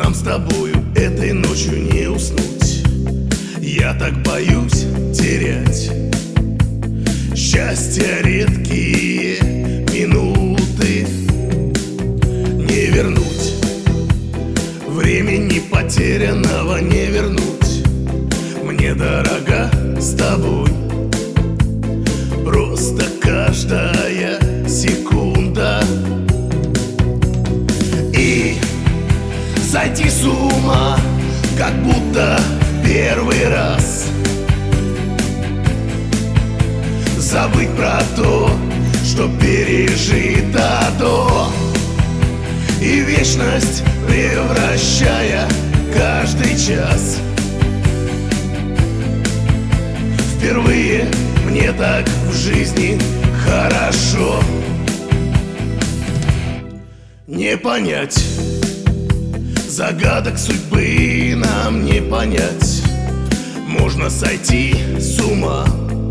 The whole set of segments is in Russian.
Нам с тобою этой ночью не уснуть. Я так боюсь терять счастья редкие минуты. Не вернуть времени потерянного, не вернуть. Мне дорога с тобой просто каждая секунда. И сойти с ума, как будто в первый раз. Забыть про то, что пережито до. И вечность превращая каждый час. Впервые мне так в жизни хорошо. Не понять загадок судьбы, нам не понять. Можно сойти с ума,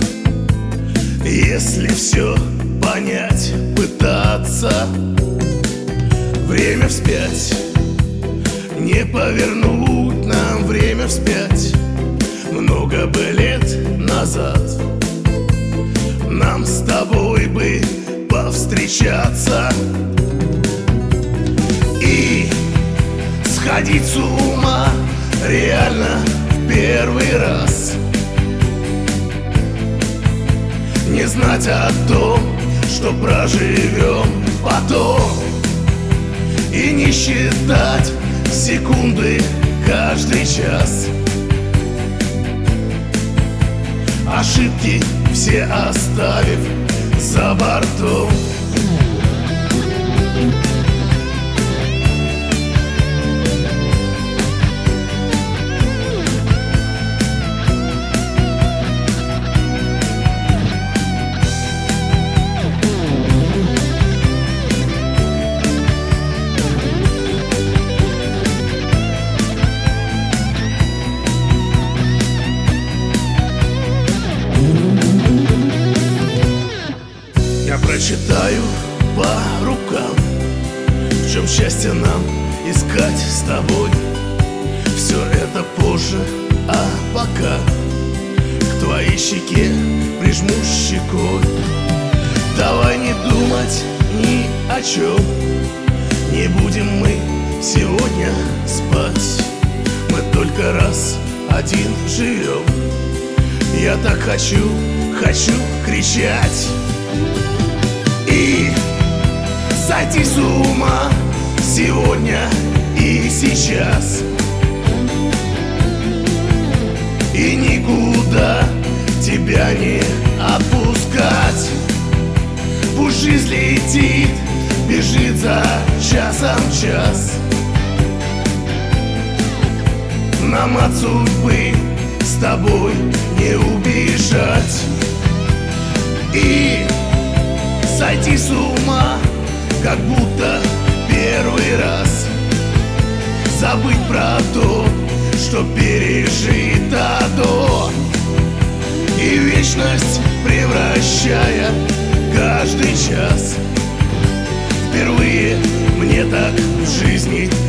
если все понять, пытаться. Время вспять, не повернуть нам время вспять. Много бы лет назад нам с тобой бы повстречаться и сходить с ума реально в первый раз. Не знать о том, что проживем потом, и не считать секунды каждый час. Ошибки все оставив за бортом. Прочитаю по рукам, в чем счастье нам искать с тобой. Все это позже, а пока к твоей щеке прижму щекой. Давай не думать ни о чем, не будем мы сегодня спать. Мы только раз один живем. Я так хочу кричать и сойти с ума сегодня и сейчас. И никуда тебя не отпускать. Пусть жизнь летит, бежит за часом час. Нам от судьбы с тобой не убежать. И сойти с ума, как будто первый раз. Забыть про то, что пережито до. И вечность превращая каждый час. Впервые мне так в жизни